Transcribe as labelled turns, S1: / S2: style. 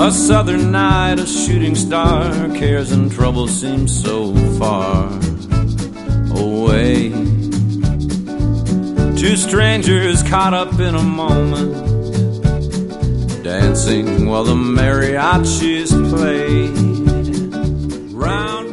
S1: A southern night, a shooting star, cares and troubles seem so far away. Two strangers caught up in a moment, dancing while the mariachis played. Round